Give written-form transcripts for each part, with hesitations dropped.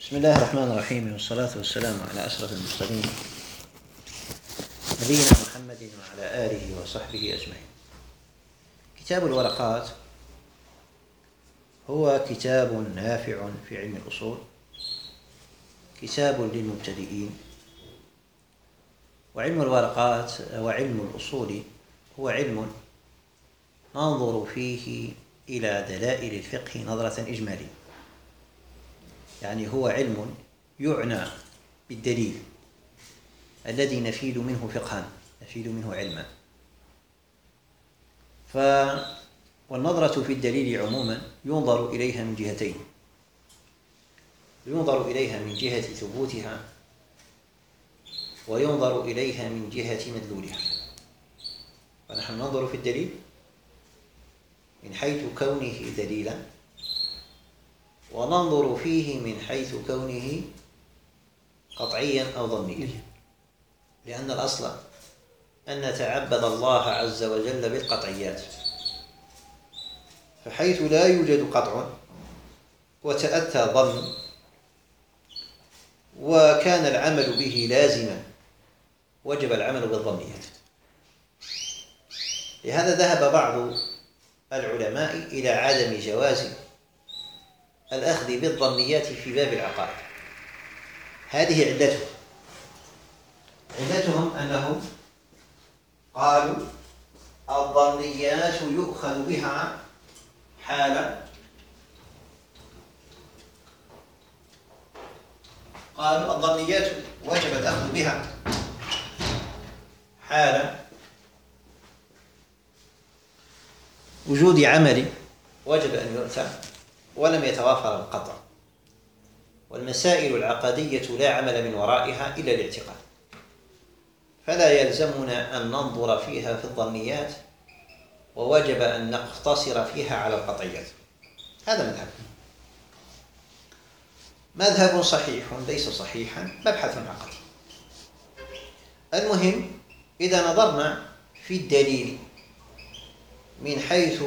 بسم الله الرحمن الرحيم، والصلاة والسلام على أشرف المرسلين نبينا محمد وعلى آله وصحبه أجمعين. كتاب الورقات هو كتاب نافع في علم الأصول، كتاب للمبتدئين. وعلم الورقات وعلم الأصول هو علم ننظر فيه إلى دلائل الفقه نظرة إجمالية، يعني هو علم يعنى بالدليل الذي نفيد منه فقها، نفيد منه علما. والنظرة في الدليل عموما ينظر إليها من جهتين: ينظر إليها من جهة ثبوتها، وينظر إليها من جهة مدلولها. فنحن ننظر في الدليل من حيث كونه دليلا، وننظر فيه من حيث كونه قطعيا أو ظنيا، لأن الأصل أن نتعبد الله عز وجل بالقطعيات، فحيث لا يوجد قطع وتأتى ظن وكان العمل به لازما وجب العمل بالظنيات. لهذا ذهب بعض العلماء إلى عدم جواز الأخذ بالظنيات في باب العقائد. هذه علتهم أنهم قالوا الظنيات يؤخذ بها حال، قالوا الظنيات وجب الأخذ بها حال وجود عمل وجب أن يؤتى ولم يتوافر القطع، والمسائل العقدية لا عمل من ورائها إلا الاعتقاد، فلا يلزمنا أن ننظر فيها في الظنيات، ووجب أن نقتصر فيها على القطعيات. هذا مذهب صحيح ليس صحيحا، مبحث عقدي. المهم، إذا نظرنا في الدليل من حيث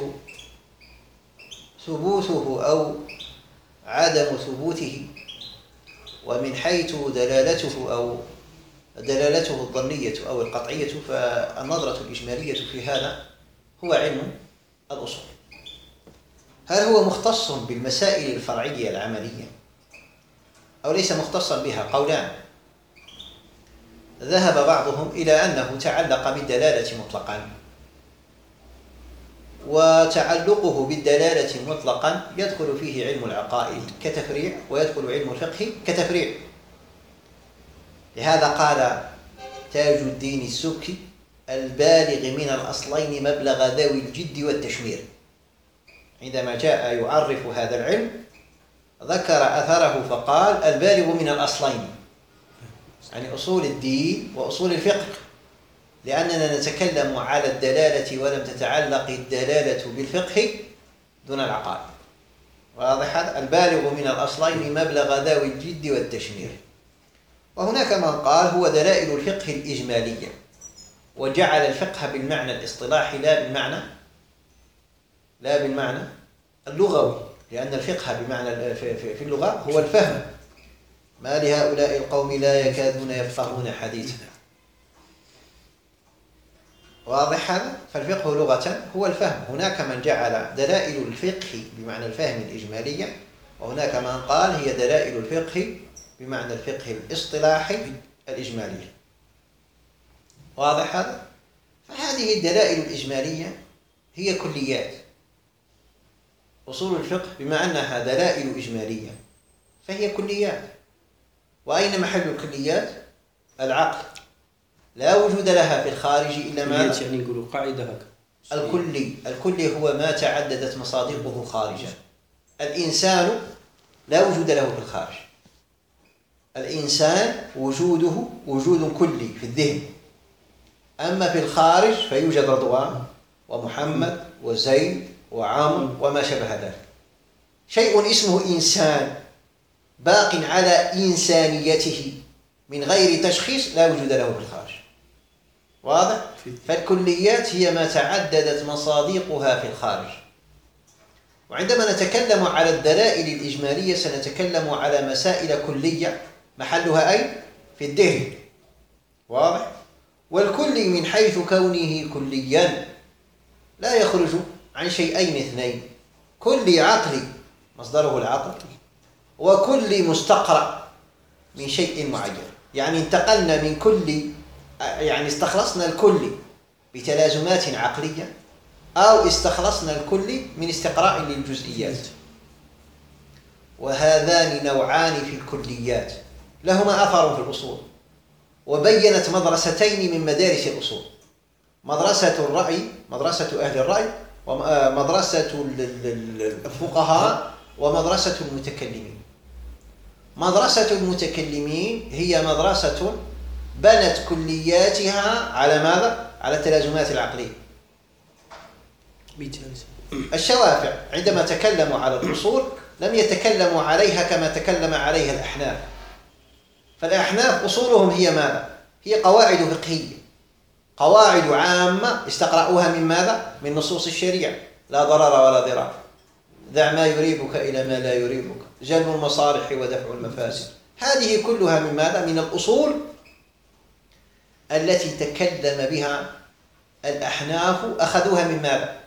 ثبوته أو عدم ثبوته، ومن حيث دلالته أو دلالته الظنية أو القطعية، فالنظرة الإجمالية في هذا هو علم الأصول. هل هو مختص بالمسائل الفرعية العملية أو ليس مختصا بها؟ قولان. ذهب بعضهم إلى أنه تعلق بالدلالة مطلقا، وتعلقه بالدلالة مطلقا يدخل فيه علم العقائد كتفريع، ويدخل علم الفقه كتفريع. لهذا قال تاج الدين السبكي: البالغ من الأصلين مبلغ ذوي الجد والتشمير. عندما جاء يعرف هذا العلم ذكر أثره فقال: البالغ من الأصلين، يعني أصول الدين وأصول الفقه، لأننا نتكلم على الدلالة ولم تتعلق الدلالة بالفقه دون العقائد. واضح هذا؟ البالغ من الأصلين مبلغ ذوي الجد والتشمير. وهناك من قال هو دلائل الفقه الإجمالية، وجعل الفقه بالمعنى الاصطلاحي لا بالمعنى اللغوي، لأن الفقه بمعنى في اللغة هو الفهم. ما لهؤلاء القوم لا يكادون يفقهون حديثا. واضح هذا؟ فالفقه لغة هو الفهم. هناك من جعل دلائل الفقه بمعنى الفهم الإجمالية، وهناك من قال هي دلائل الفقه بمعنى الفقه الاصطلاحي الإجمالية. واضح هذا؟ فهذه الدلائل الإجمالية هي كليات. أصول الفقه بما أنها دلائل إجمالية فهي كليات. وأين محل الكليات؟ العقل، لا وجود لها في الخارج إلا ما يعني نقولوا قاعدة هكا. الكلي هو ما تعددت مصادقه خارجا. الإنسان لا وجود له في الخارج. الإنسان وجوده وجود كلي في الذهن، أما في الخارج فيوجد رضوان ومحمد وزيد وعمرو وما شبه ذلك. شيء اسمه إنسان باق على إنسانيته من غير تشخيص، لا وجود له في الخارج. واضح؟ فالكليات هي ما تعددت مصادقها في الخارج. وعندما نتكلم على الدلائل الإجمالية سنتكلم على مسائل كلية محلها أي في الذهن. واضح؟ والكل من حيث كونه كليا لا يخرج عن شيئين اثنين: كل عقلي مصدره العقل، وكل مستقرأ من شيء معين. يعني انتقلنا من كل، يعني استخلصنا الكل بتلازمات عقلية، أو استخلصنا الكل من استقراء للجزئيات. وهذان نوعان في الكليات لهما أثر في الأصول، وبينت مدرستين من مدارس الأصول: مدرسة الرأي، مدرسة أهل الرأي، ومدرسة الفقهاء، ومدرسة المتكلمين. مدرسة المتكلمين هي مدرسة بنت كلياتها على ماذا؟ على التلازمات العقلية. الشوافع عندما تكلموا على الأصول لم يتكلموا عليها كما تكلم عليها الأحناف. فالأحناف أصولهم هي ماذا؟ هي قواعد فقهية، قواعد عامة استقرأوها من ماذا؟ من نصوص الشريعة: لا ضرر ولا ضرار، دع ما يريبك إلى ما لا يريبك، جلب المصالح ودفع المفاسد. هذه كلها من ماذا؟ من الأصول التي تكلم بها الأحناف، أخذوها من ماذا؟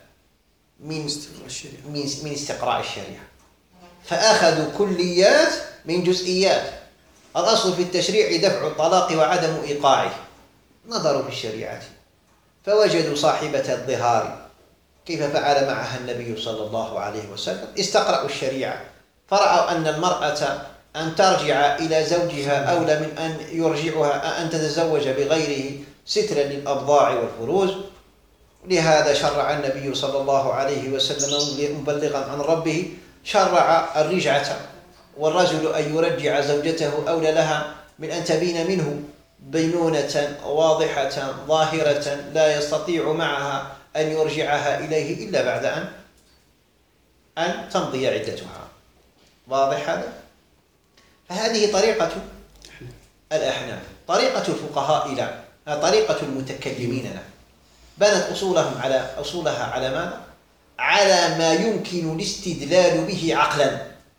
من استقراء الشريعة. فأخذوا كليات من جزئيات. الأصل في التشريع دفع الطلاق وعدم إيقاعه. نظروا في الشريعة فوجدوا صاحبة الظهار كيف فعل معها النبي صلى الله عليه وسلم، استقرأوا الشريعة فرأوا أن المرأة أن ترجع إلى زوجها أولى من أن يرجعها أن تتزوج بغيره سترا للأبضاع والفروج. لهذا شرع النبي صلى الله عليه وسلم مبلغا عن ربه، شرع الرجعة، والرجل أن يرجع زوجته أولى لها من أن تبين منه بينونة واضحة ظاهرة لا يستطيع معها أن يرجعها إليه إلا بعد أن تمضي عدتها. واضح هذا؟ فهذه طريقة الأحناف. طريقة الفقهاء لا، طريقة المتكلمين لا. بنت أصولها على ماذا؟ على ما يمكن الاستدلال به عقلا.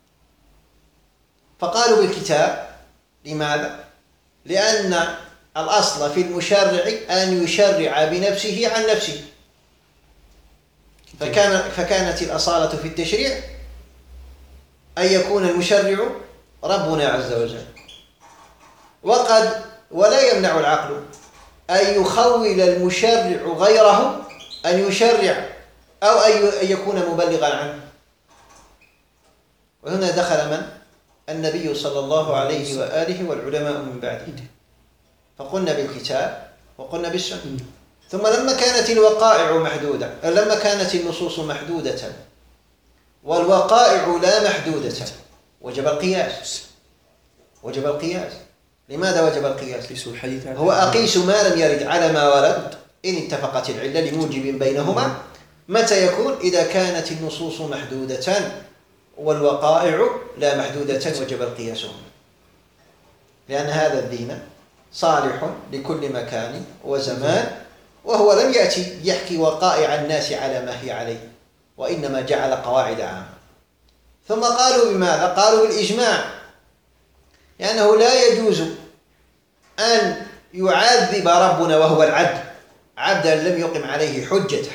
فقالوا بالكتاب. لماذا؟ لأن الأصل في المشرع أن يشرع بنفسه عن نفسه، فكانت الأصالة في التشريع أن يكون المشرع ربنا عز وجل. ولا يمنع العقل أن يخول المشرع غيره أن يشرع أو أن يكون مبلغا عنه. وهنا دخل من؟ النبي صلى الله عليه وآله والعلماء من بعده. فقلنا بالكتاب وقلنا بالسنة. ثم لما كانت الوقائع محدودة، لما كانت النصوص محدودة والوقائع لا محدودة، وجب القياس. وجب القياس. لماذا وجب القياس؟ هو أقيس ما لم يرد على ما ورد إن اتفقت العلة لموجب بينهما. متى يكون؟ إذا كانت النصوص محدودة والوقائع لا محدودة، وجب القياس هنا، لأن هذا الدين صالح لكل مكان وزمان، وهو لم يأتي يحكي وقائع الناس على ما هي عليه، وإنما جعل قواعد عامة. ثم قالوا بماذا؟ قالوا بالإجماع، لأنه لا يجوز أن يعذب ربنا وهو العدل عبدا لم يقم عليه حجته.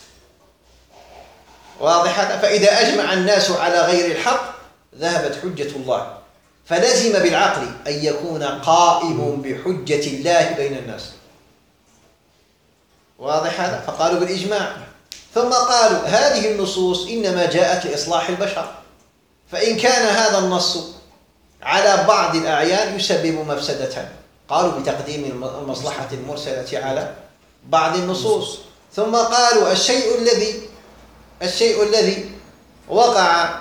واضح؟ فإذا أجمع الناس على غير الحق ذهبت حجة الله، فلزم بالعقل أن يكون قائم بحجة الله بين الناس. واضح هذا؟ فقالوا بالإجماع. ثم قالوا هذه النصوص إنما جاءت لإصلاح البشر، فإن كان هذا النص على بعض الأعيان يسبب مفسدة، قالوا بتقديم المصلحة المرسلة على بعض النصوص. ثم قالوا الشيء الذي وقع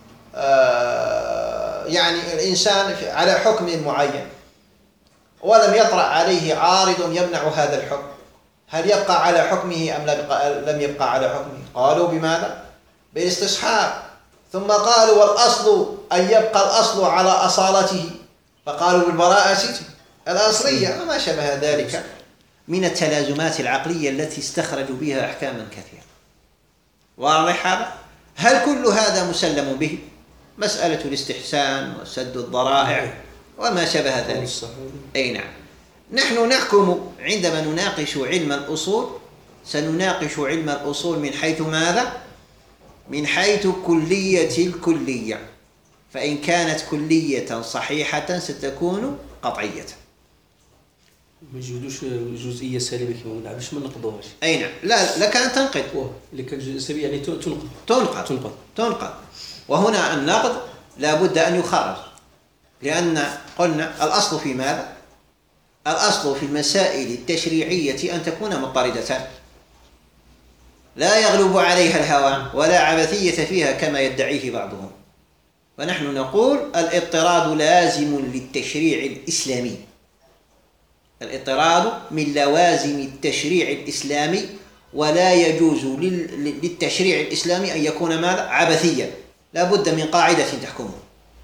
يعني الإنسان على حكم معين ولم يطرأ عليه عارض يمنع هذا الحكم، هل يبقى على حكمه أم لم يبقى على حكمه؟ قالوا بماذا؟ بالاستصحاب. ثم قالوا والأصل أن يبقى الأصل على أصالته، فقالوا بالبراءة الأصلية وما شبه ذلك من التلازمات العقلية التي استخرجوا بها أحكاما كثيرة. واضح هذا؟ هل كل هذا مسلم به؟ مسألة الاستحسان وسد الذرائع وما شابه ذلك. أي نعم. نحن نحكم عندما نناقش علم الأصول، سنناقش علم الأصول من حيث ماذا؟ من حيث كلية الكلية، فإن كانت كلية صحيحة ستكون قطعية. ما يوجدوش جزئية سالبة كما نقول باش ما نقضوهاش. أي نعم. لا لك أن تنقض. اللي كان جزئية سالبة يعني تنقض. وهنا النقض لا بد أن يخرج، لأن قلنا الأصل في ماذا؟ الأصل في المسائل التشريعية أن تكون مضطردة لا يغلب عليها الهوى ولا عبثية فيها كما يدعيه بعضهم. ونحن نقول الاضطراد لازم للتشريع الإسلامي. الاضطراد من لوازم التشريع الإسلامي، ولا يجوز للتشريع الإسلامي أن يكون ماذا؟ عبثيا. لا بد من قاعدة تحكمه.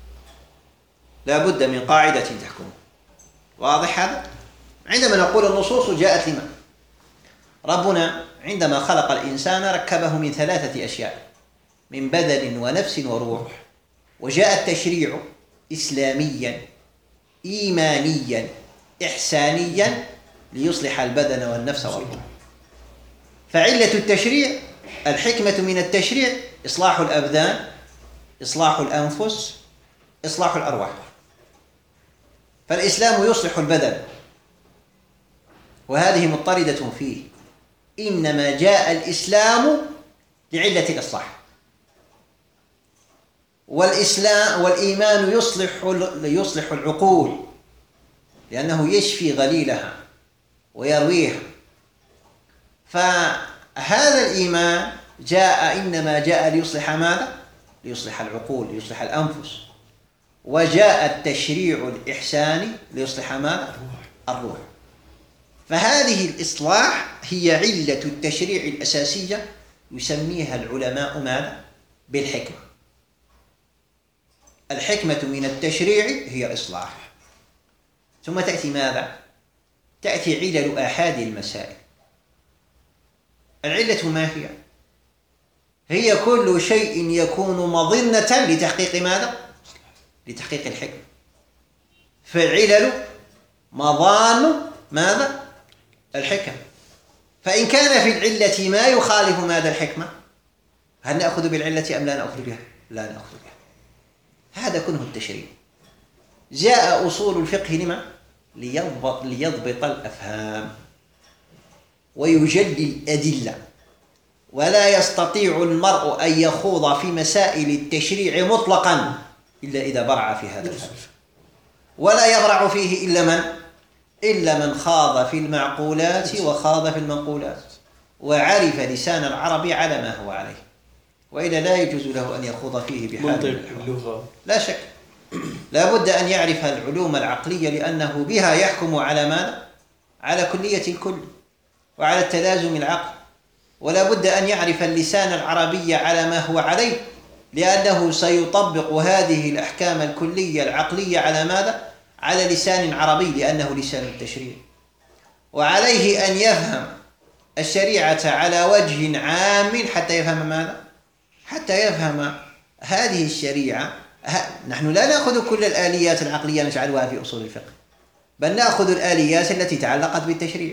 واضح هذا؟ عندما نقول النصوص جاءت لما؟ ربنا عندما خلق الإنسان ركبه من 3 أشياء، من بدن ونفس وروح. وجاء التشريع إسلاميا إيمانيا إحسانيا ليصلح البدن والنفس والروح. فعلة التشريع، الحكمة من التشريع إصلاح الأبدان، إصلاح الأنفس، إصلاح الأرواح. فالإسلام يصلح البدن وهذه مضطردة فيه، إنما جاء الإسلام لعلة الإصلاح. والإيمان يصلح العقول لأنه يشفي غليلها ويرويها. فهذا الإيمان إنما جاء ليصلح ماذا؟ ليصلح العقول، ليصلح الأنفس. وجاء التشريع الإحساني ليصلح ماذا؟ الروح. فهذه الإصلاح هي علة التشريع الأساسية، يسميها العلماء ماذا؟ بالحكمة. الحكمة من التشريع هي إصلاح. ثم تأتي ماذا؟ تأتي علل آحاد المسائل. العلة ما هي؟ هي كل شيء يكون مظنة لتحقيق ماذا؟ لتحقيق الحكمة. فالعلل مظان ماذا؟ الحكم. فإن كان في العلة ما يخالف ماذا؟ الحكمة، هل نأخذ بالعلة أم لا نأخذ بها؟ لا نأخذ بها. هذا كله التشريع. جاء أصول الفقه لما؟ ليضبط الأفهام ويجلي الأدلة. ولا يستطيع المرء أن يخوض في مسائل التشريع مطلقا إلا إذا برع في هذا الفهم. ولا يبرع فيه إلا من خاض في المعقولات وخاض في المنقولات وعرف لسان العرب على ما هو عليه، وإلا لا يجوز له أن يخوض فيه بحال اللغة. لا شك، لا بد أن يعرف العلوم العقلية، لأنه بها يحكم على ماذا؟ على كلية الكل وعلى التلازم العقل. ولا بد أن يعرف اللسان العربي على ما هو عليه، لأنه سيطبق هذه الأحكام الكلية العقلية على ماذا؟ على لسان عربي، لأنه لسان التشريع. وعليه أن يفهم الشريعة على وجه عام حتى يفهم ماذا؟ حتى يفهم هذه الشريعة. نحن لا نأخذ كل الآليات العقلية نجعلها في أصول الفقه، بل نأخذ الآليات التي تعلقت بالتشريع.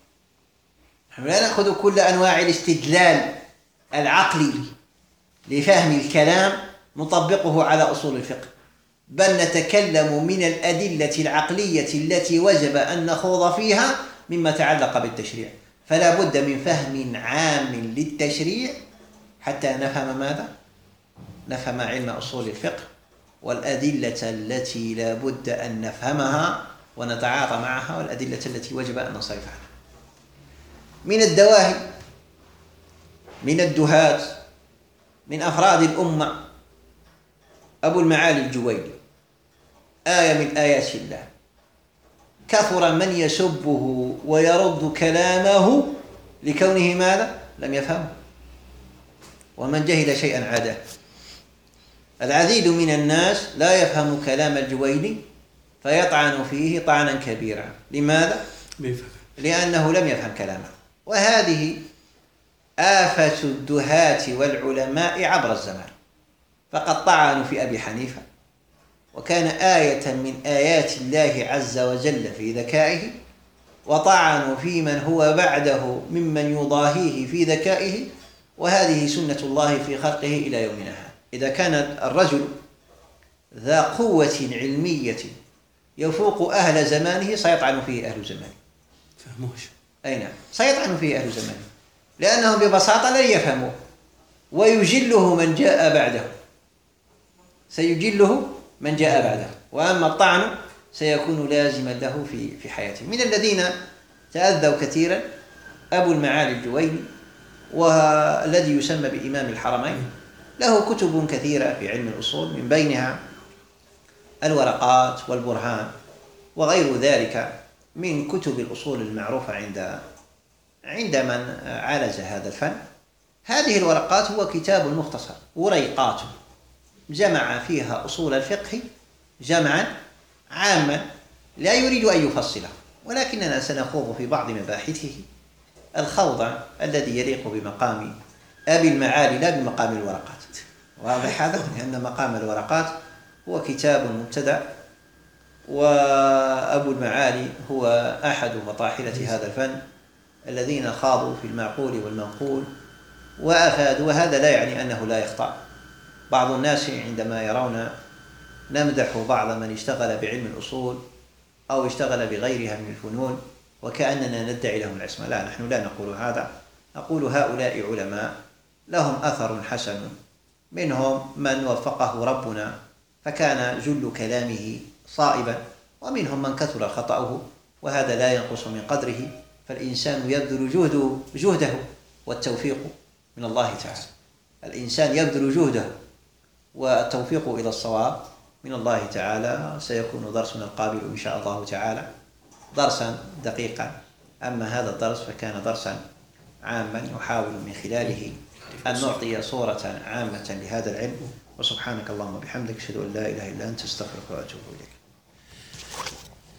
نحن لا نأخذ كل أنواع الاستدلال العقلي لفهم الكلام نطبقه على أصول الفقه، بل نتكلم من الأدلة العقلية التي وجب أن نخوض فيها مما تعلق بالتشريع. فلا بد من فهم عام للتشريع حتى نفهم ماذا؟ نفهم علم أصول الفقه والأدلة التي لا بد أن نفهمها ونتعاطى معها، والأدلة التي وجب أن نصرف عنها. من الدواهي، من الدهاة، من أفراد الأمة أبو المعالي الجويني، آية من آيات الله، كثر من يسبه ويرد كلامه لكونه ماذا؟ لم يفهمه. ومن جهل شيئا عاداه. العديد من الناس لا يفهم كلام الجويني فيطعن فيه طعنا كبيرا. لماذا؟ لأنه لم يفهم كلامه. وهذه آفة الدهاة والعلماء عبر الزمان، فقد طعنوا في أبي حنيفة، وكان آية من آيات الله عز وجل في ذكائه، وطعنوا في من هو بعده ممن يضاهيه في ذكائه، وهذه سنة الله في خلقه إلى يومنا هذا. إذا كان الرجل ذا قوة علمية يفوق أهل زمانه سيطعن فيه أهل زمانه. فهموش. أي نعم، سيطعن فيه أهل زمانه، لأنهم ببساطة لن يفهموه، ويجله من جاء بعده، سيجله من جاء بعده، وأما الطعن سيكون لازما له في حياته. من الذين تأذوا كثيرا أبو المعالي الجويني، والذي يسمى بإمام الحرمين، له كتب كثيرة في علم الأصول، من بينها الورقات والبرهان وغير ذلك من كتب الأصول المعروفة عند من عالج هذا الفن. هذه الورقات هو كتاب مختصر وريقات جمع فيها أصول الفقه جمعا عاما لا يريد أن يفصله، ولكننا سنخوض في بعض مباحثه الخوض الذي يليق بمقام أبي المعالي لا بمقام الورقات. واضح هذا؟ لأن مقام الورقات هو كتاب مبتدأ، وأبو المعالي هو أحد مطاحنة هذا الفن الذين خاضوا في المعقول والمنقول وأفادوا. وهذا لا يعني أنه لا يخطأ. بعض الناس عندما يرون نمدح بعض من اشتغل بعلم الأصول أو اشتغل بغيرها من الفنون وكأننا ندعي لهم العصمة، لا، نحن لا نقول هذا. نقول هؤلاء علماء لهم أثر حسن، منهم من وفقه ربنا فكان جل كلامه صائبا، ومنهم من كثر خطأه، وهذا لا ينقص من قدره. فالإنسان يبذل جهده والتوفيق من الله تعالى. الإنسان يبذل جهده والتوفيق إلى الصواب من الله تعالى. سيكون درسنا القابل إن شاء الله تعالى درسا دقيقا، أما هذا الدرس فكان درسا عاما نحاول من خلاله أن نعطي صورة عامة لهذا العلم. وسبحانك اللهم وبحمدك، أشهد أن لا إله إلا أنت، أستغفرك وأتوب إليك.